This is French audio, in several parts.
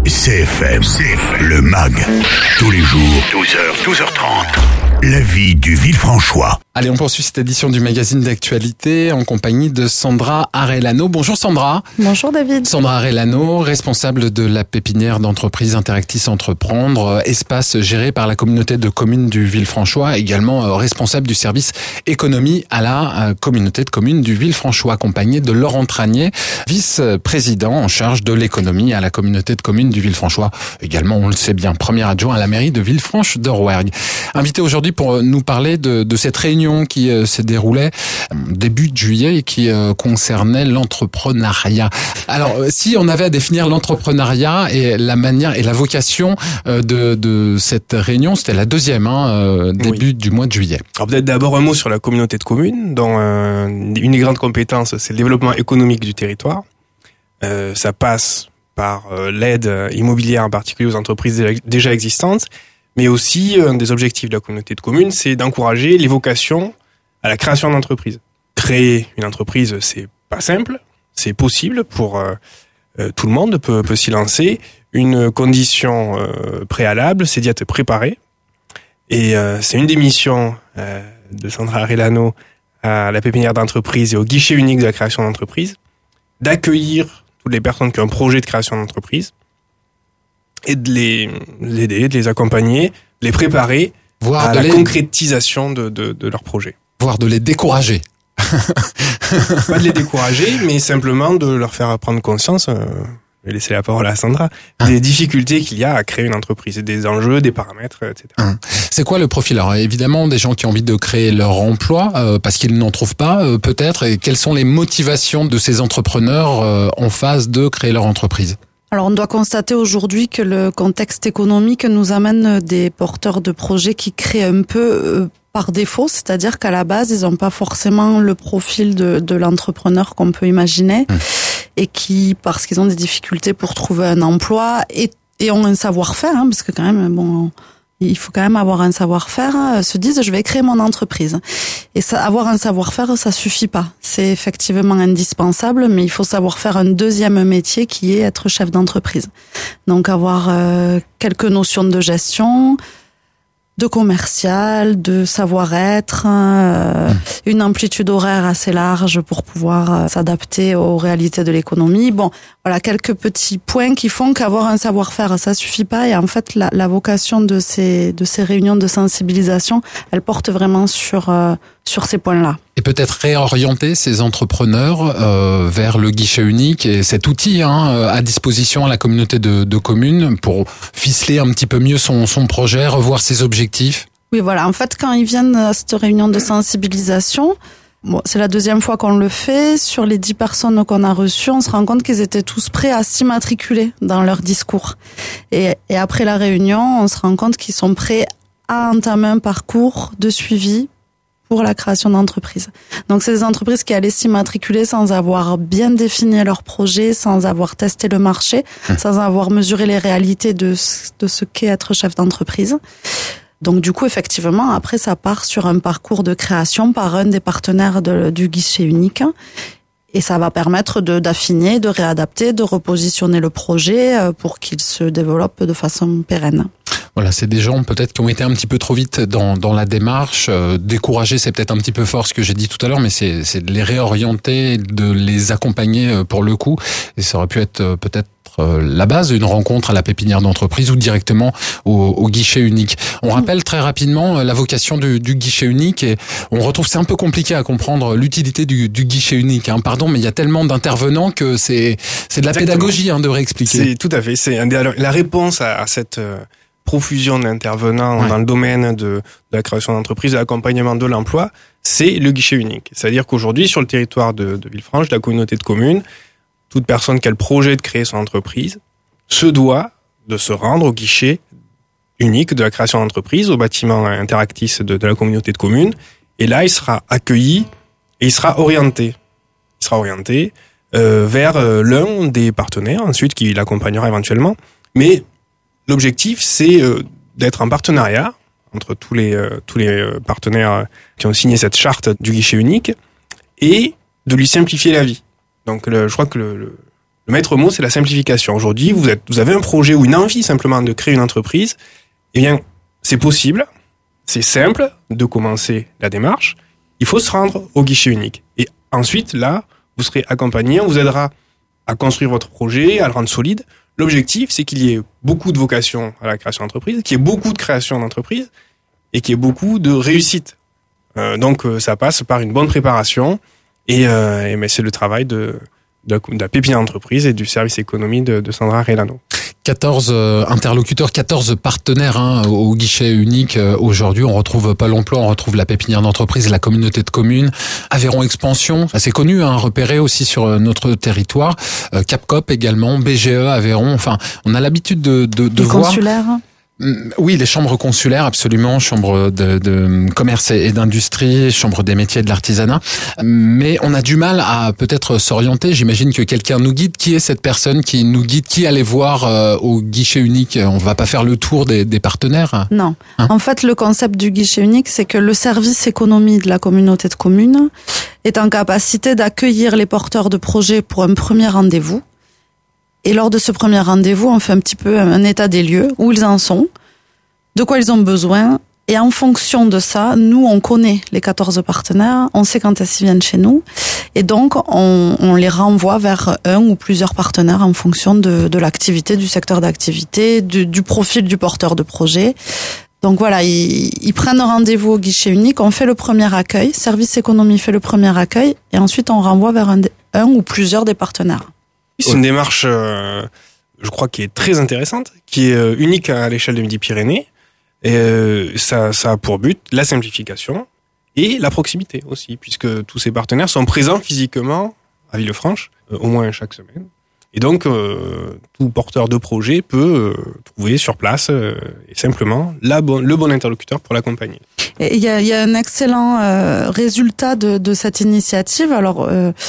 CFM, le MAG, tous les jours, 12h, 12h30. La vie du Villefranchois. Allez, on poursuit cette édition du magazine d'actualité en compagnie de Sandra Arellano. Bonjour Sandra. Bonjour David. Sandra Arellano, responsable de la pépinière d'entreprise Interactis Entreprendre, espace géré par la communauté de communes du Villefranchois, également responsable du service économie à la communauté de communes du Villefranchois, accompagné de Laurent Tranier, vice-président en charge de l'économie à la communauté de communes du Villefranchois. Également, on le sait bien, premier adjoint à la mairie de Villefranche-de-Rouergue. Invité aujourd'hui pour nous parler de cette réunion qui s'est déroulée début de juillet et qui concernait l'entrepreneuriat. Alors, si on avait à définir l'entrepreneuriat et la manière et la vocation de cette réunion, c'était la deuxième, début du mois de juillet. Alors peut-être d'abord un mot sur la communauté de communes, dont une des grandes compétences, c'est le développement économique du territoire. Ça passe par l'aide immobilière en particulier aux entreprises déjà existantes, mais aussi un des objectifs de la communauté de communes, c'est d'encourager les vocations à la création d'entreprises. Créer une entreprise, c'est pas simple, c'est possible pour tout le monde peut s'y lancer. Une condition préalable, c'est d'y être préparé. Et c'est une des missions de Sandra Arellano à la pépinière d'entreprise et au guichet unique de la création d'entreprise, d'accueillir toutes les personnes qui ont un projet de création d'entreprise et de les aider, de les accompagner, de les préparer à la concrétisation de leur projet. Voire de les décourager. Pas de les décourager, mais simplement de leur faire prendre conscience, je vais laisser la parole à Sandra, des difficultés qu'il y a à créer une entreprise, des enjeux, des paramètres, etc. C'est quoi le profil? Alors évidemment, des gens qui ont envie de créer leur emploi, parce qu'ils n'en trouvent pas, peut-être, et quelles sont les motivations de ces entrepreneurs en phase de créer leur entreprise? Alors, on doit constater aujourd'hui que le contexte économique nous amène des porteurs de projets qui créent un peu par défaut, c'est-à-dire qu'à la base, ils n'ont pas forcément le profil de l'entrepreneur qu'on peut imaginer et qui, parce qu'ils ont des difficultés pour trouver un emploi et ont un savoir-faire, parce que quand même, il faut quand même avoir un savoir-faire, se disent je vais créer mon entreprise. Et ça, avoir un savoir-faire, ça suffit pas. C'est effectivement indispensable, mais il faut savoir faire un deuxième métier qui est être chef d'entreprise. Donc avoir quelques notions de gestion, de commercial, de savoir-être, une amplitude horaire assez large pour pouvoir s'adapter aux réalités de l'économie. Bon, voilà, quelques petits points qui font qu'avoir un savoir-faire, ça suffit pas. Et en fait, la vocation de ces réunions de sensibilisation, elle porte vraiment sur ces points-là. Et peut-être réorienter ces entrepreneurs vers le guichet unique et cet outil à disposition à la communauté de communes pour ficeler un petit peu mieux son projet, revoir ses objectifs. Oui, voilà. En fait, quand ils viennent à cette réunion de sensibilisation, c'est la deuxième fois qu'on le fait. Sur les 10 personnes qu'on a reçues, on se rend compte qu'ils étaient tous prêts à s'immatriculer dans leur discours. Et après la réunion, on se rend compte qu'ils sont prêts à entamer un parcours de suivi pour la création d'entreprises. Donc c'est des entreprises qui allaient s'immatriculer sans avoir bien défini leur projet, sans avoir testé le marché, sans avoir mesuré les réalités de ce qu'est être chef d'entreprise. Donc du coup, effectivement, après ça part sur un parcours de création par un des partenaires du guichet unique. Et ça va permettre d'affiner, de réadapter, de repositionner le projet pour qu'il se développe de façon pérenne. Voilà, c'est des gens peut-être qui ont été un petit peu trop vite dans la démarche. Décourager, c'est peut-être un petit peu fort ce que j'ai dit tout à l'heure, mais c'est de les réorienter, de les accompagner pour le coup. Et ça aurait pu être peut-être la base d'une rencontre à la pépinière d'entreprise ou directement au guichet unique. On rappelle très rapidement la vocation du guichet unique et on retrouve, c'est un peu compliqué à comprendre l'utilité du guichet unique. Pardon, mais il y a tellement d'intervenants que c'est de la pédagogie de réexpliquer. C'est tout à fait. C'est la réponse à cette profusion d'intervenants dans le domaine de la création d'entreprise, de l'accompagnement de l'emploi, c'est le guichet unique. C'est-à-dire qu'aujourd'hui, sur le territoire de Villefranche, de la communauté de communes, toute personne qui a le projet de créer son entreprise se doit de se rendre au guichet unique de la création d'entreprise, au bâtiment Interactis de la communauté de communes. Et là, il sera accueilli et il sera orienté. Il sera orienté vers l'un des partenaires, ensuite qui l'accompagnera éventuellement. Mais l'objectif, c'est d'être en partenariat entre tous les partenaires qui ont signé cette charte du guichet unique et de lui simplifier la vie. Donc, je crois que Le maître mot, c'est la simplification. Aujourd'hui, vous avez un projet ou une envie simplement de créer une entreprise. Eh bien, c'est possible. C'est simple de commencer la démarche. Il faut se rendre au guichet unique. Et ensuite, là, vous serez accompagné. On vous aidera à construire votre projet, à le rendre solide. L'objectif, c'est qu'il y ait beaucoup de vocation à la création d'entreprise, qu'il y ait beaucoup de création d'entreprise et qu'il y ait beaucoup de réussite. Donc, ça passe par une bonne préparation et mais c'est le travail de la pépinière d'entreprise et du service économie de Sandra Relano. 14 interlocuteurs, 14 partenaires au guichet unique. Aujourd'hui, on retrouve Pôle emploi, on retrouve la pépinière d'entreprise, la communauté de communes, Aveyron Expansion, assez connu, repéré aussi sur notre territoire, Capcop également, BGE, Aveyron. Enfin, on a l'habitude de voir. Consulaires. Oui, les chambres consulaires, absolument, chambres de commerce et d'industrie, chambres des métiers et de l'artisanat. Mais on a du mal à peut-être s'orienter. J'imagine que quelqu'un nous guide. Qui est cette personne qui nous guide? Qui allait voir au guichet unique? On va pas faire le tour des partenaires. Non. En fait, le concept du guichet unique, c'est que le service économie de la communauté de communes est en capacité d'accueillir les porteurs de projets pour un premier rendez-vous. Et lors de ce premier rendez-vous, on fait un petit peu un état des lieux, où ils en sont, de quoi ils ont besoin. Et en fonction de ça, nous, on connaît les 14 partenaires, on sait quand est-ce qu'ils viennent chez nous. Et donc, on les renvoie vers un ou plusieurs partenaires en fonction de l'activité, du secteur d'activité, du profil du porteur de projet. Donc voilà, ils prennent rendez-vous au guichet unique, on fait le premier accueil, Service Économie fait le premier accueil, et ensuite on renvoie vers un ou plusieurs des partenaires. C'est une démarche, je crois, qui est très intéressante, qui est unique à l'échelle de Midi-Pyrénées. Et ça a pour but la simplification et la proximité aussi, puisque tous ces partenaires sont présents physiquement à Villefranche, au moins chaque semaine. Et donc, tout porteur de projet peut trouver sur place et simplement le bon interlocuteur pour l'accompagner. Il y a un excellent résultat de cette initiative. Alors,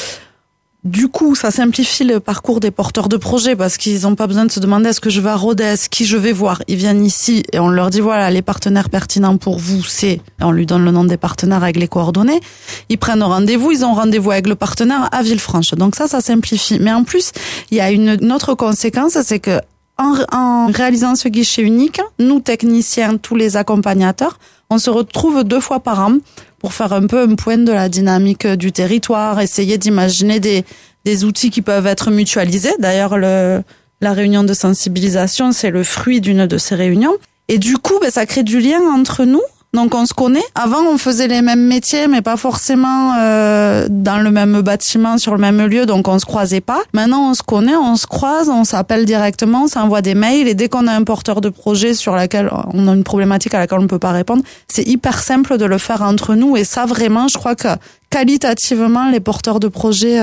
du coup, ça simplifie le parcours des porteurs de projets parce qu'ils n'ont pas besoin de se demander est-ce que je vais à Rodez, qui je vais voir. Ils viennent ici et on leur dit voilà, les partenaires pertinents pour vous, c'est... Et on lui donne le nom des partenaires avec les coordonnées. Ils prennent rendez-vous, ils ont rendez-vous avec le partenaire à Villefranche. Donc ça simplifie. Mais en plus, il y a une autre conséquence, c'est que en réalisant ce guichet unique, nous, techniciens, tous les accompagnateurs, on se retrouve 2 fois par an pour faire un peu un point de la dynamique du territoire, essayer d'imaginer des outils qui peuvent être mutualisés. D'ailleurs, la réunion de sensibilisation, c'est le fruit d'une de ces réunions. Et du coup, ça crée du lien entre nous. Donc on se connaît. Avant, on faisait les mêmes métiers, mais pas forcément dans le même bâtiment, sur le même lieu, donc on se croisait pas. Maintenant, on se connaît, on se croise, on s'appelle directement, on s'envoie des mails, et dès qu'on a un porteur de projet sur laquelle on a une problématique à laquelle on ne peut pas répondre, c'est hyper simple de le faire entre nous. Et ça, vraiment, je crois que qualitativement, les porteurs de projet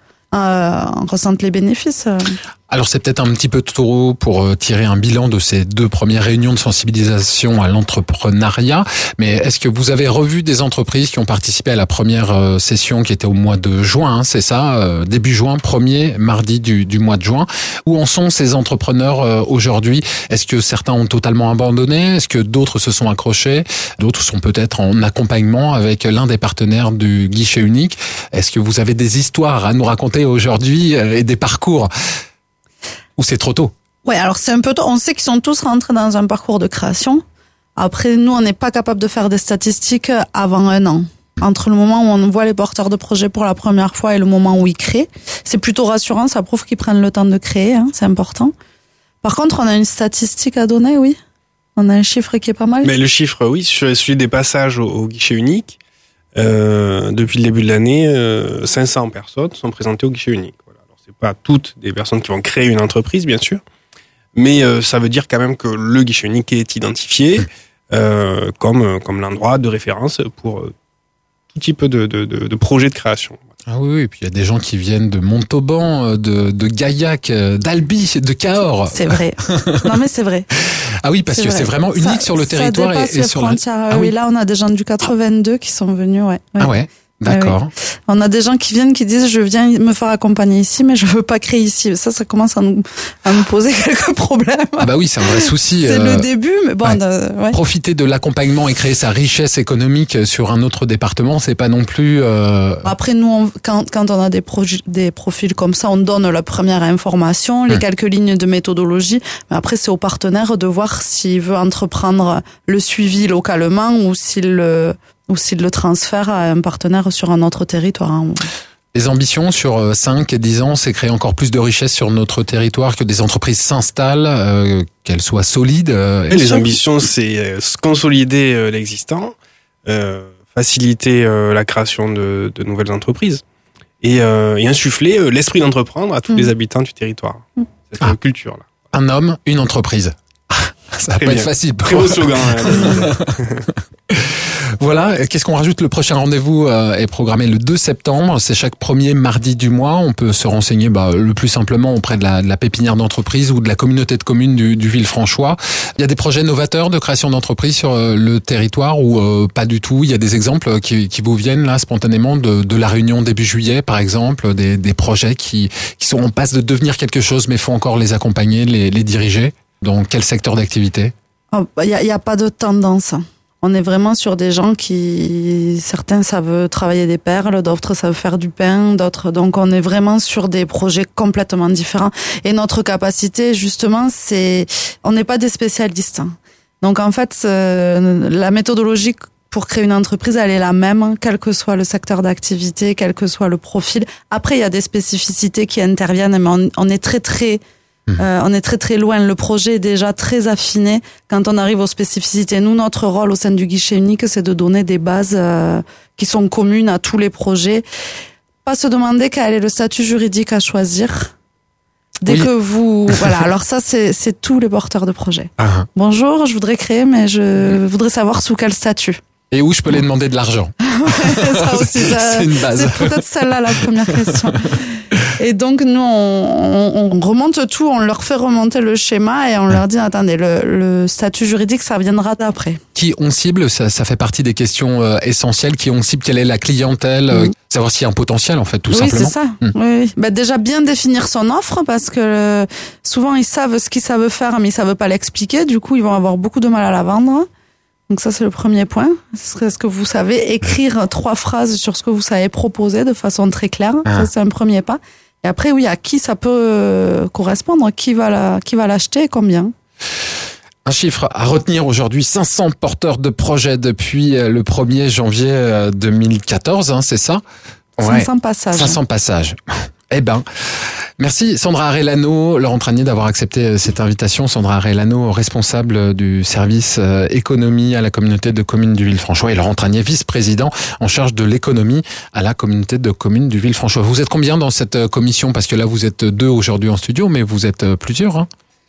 ressentent les bénéfices. Alors c'est peut-être un petit peu tôt pour tirer un bilan de ces 2 premières réunions de sensibilisation à l'entrepreneuriat, mais est-ce que vous avez revu des entreprises qui ont participé à la première session qui était au mois de juin, c'est ça, début juin, premier mardi du mois de juin? Où en sont ces entrepreneurs aujourd'hui? Est-ce que certains ont totalement abandonné? Est-ce que d'autres se sont accrochés? D'autres sont peut-être en accompagnement avec l'un des partenaires du guichet unique. Est-ce que vous avez des histoires à nous raconter aujourd'hui et des parcours? Ou c'est trop tôt? Ouais, alors c'est un peu tôt. On sait qu'ils sont tous rentrés dans un parcours de création. Après, nous, on n'est pas capable de faire des statistiques avant 1 an. Entre le moment où on voit les porteurs de projets pour la première fois et le moment où ils créent, c'est plutôt rassurant. Ça prouve qu'ils prennent le temps de créer, c'est important. Par contre, on a une statistique à donner, oui. On a un chiffre qui est pas mal. Mais le chiffre, oui, sur celui des passages au guichet unique, depuis le début de l'année, 500 personnes sont présentées au guichet unique. Pas toutes des personnes qui vont créer une entreprise, bien sûr, mais ça veut dire quand même que le guichet unique est identifié comme l'endroit de référence pour tout type de projet de création. Ah oui, et puis il y a des gens qui viennent de Montauban, de Gaillac, d'Albi, de Cahors. C'est vrai. Non mais c'est vrai. Ah oui, parce que c'est vraiment unique sur le territoire et sur les frontières. Ah oui, là on a des gens du 82 qui sont venus, ouais. Ah ouais. D'accord. Oui. On a des gens qui viennent qui disent je viens me faire accompagner ici mais je veux pas créer ici. Ça commence à nous poser quelques problèmes. Ah bah oui, c'est un vrai souci. C'est le début, mais bon. Ouais. Profiter de l'accompagnement et créer sa richesse économique sur un autre département, c'est pas non plus. Après nous, quand on a des profils comme ça, on donne la première information, les quelques lignes de méthodologie. Mais après, c'est au partenaire de voir s'il veut entreprendre le suivi localement ou s'il le transfère à un partenaire sur un autre territoire. Les ambitions sur 5 et 10 ans, c'est créer encore plus de richesse sur notre territoire, que des entreprises s'installent, qu'elles soient solides. Et les ambitions, c'est consolider l'existant, faciliter la création de nouvelles entreprises et insuffler l'esprit d'entreprendre à tous les habitants du territoire. Cette culture-là. Un homme, une entreprise. Ça va pas être facile. Très beau slogan. Voilà, qu'est-ce qu'on rajoute? Le prochain rendez-vous est programmé le 2 septembre. C'est chaque premier mardi du mois. On peut se renseigner le plus simplement auprès de la pépinière d'entreprise ou de la communauté de communes du Villefranchois. Il y a des projets novateurs de création d'entreprise sur le territoire ou pas du tout? Il y a des exemples qui vous viennent là spontanément de la réunion début juillet, par exemple, des projets qui sont en passe de devenir quelque chose, mais faut encore les accompagner, les diriger. Dans quel secteur d'activité? Il y a pas de tendance. On est vraiment sur des gens certains savent travailler des perles, d'autres savent faire du pain, d'autres, donc on est vraiment sur des projets complètement différents. Et notre capacité, justement, on n'est pas des spécialistes. Donc en fait, la méthodologie pour créer une entreprise, elle est la même, quel que soit le secteur d'activité, quel que soit le profil. Après, il y a des spécificités qui interviennent, mais on est très très loin. Le projet est déjà très affiné quand on arrive aux spécificités. Nous, notre rôle au sein du guichet unique, c'est de donner des bases qui sont communes à tous les projets. Pas se demander quel est le statut juridique à choisir. Dès que vous... Voilà, alors ça, c'est tous les porteurs de projets. Bonjour, je voudrais créer, mais je voudrais savoir sous quel statut. Et où je peux les demander de l'argent? Ça aussi, c'est une base. C'est peut-être celle-là la première question. Et donc nous on remonte tout, on leur fait remonter le schéma et on leur dit attendez, le statut juridique ça viendra d'après. Qui on cible, ça fait partie des questions essentielles. Qui on cible, quelle est la clientèle, savoir s'il y a un potentiel en fait, tout simplement. Oui, c'est ça. Oui. Déjà bien définir son offre parce que souvent ils savent ce qu'ils savent faire mais ils savent pas l'expliquer. Du coup ils vont avoir beaucoup de mal à la vendre. Donc ça, c'est le premier point. Est-ce que vous savez écrire 3 phrases sur ce que vous savez proposer de façon très claire? Ça, c'est un premier pas. Et après, oui, à qui ça peut correspondre? Qui va l'acheter et combien? Un chiffre à retenir aujourd'hui, 500 porteurs de projets depuis le 1er janvier 2014, c'est ça? 500 passages. 500 passages. Eh ben, merci Sandra Arellano, Laurent Tranier d'avoir accepté cette invitation. Sandra Arellano, responsable du service économie à la communauté de communes du Villefranchois et Laurent Tranier, vice-président en charge de l'économie à la communauté de communes du Villefranchois. Vous êtes combien dans cette commission? Parce que là, vous êtes 2 aujourd'hui en studio, mais vous êtes plusieurs,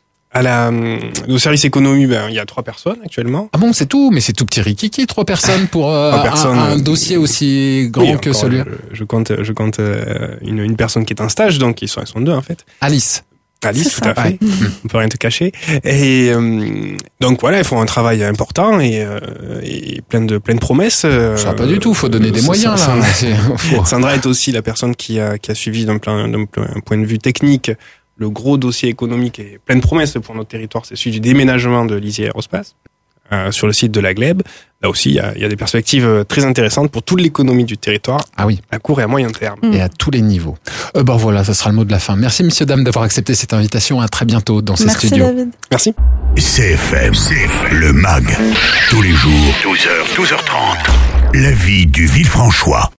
Au service économie, il y a 3 personnes actuellement. Ah bon, c'est tout? Mais c'est tout petit rikiki, 3 personnes pour un dossier aussi grand que celui-là. Je compte une personne qui est en stage, donc ils sont 2 en fait. Alice, tout à fait. On peut rien te cacher. Et donc voilà, ils font un travail important et plein de promesses. Ça pas du tout, faut donner des moyens là. Sandra est aussi la personne qui a suivi d'un point de vue technique le gros dossier économique et plein de promesses pour notre territoire, c'est celui du déménagement de Lisier Aérospace sur le site de la Gleb. Là aussi, il y a des perspectives très intéressantes pour toute l'économie du territoire, à court et à moyen terme. Et à tous les niveaux. Voilà, ça sera le mot de la fin. Merci messieurs, dames d'avoir accepté cette invitation. À très bientôt dans ces studios. Merci David. Merci. CFM, le MAG. Tous les jours, 12h, 12h30. La vie du Villefranchois.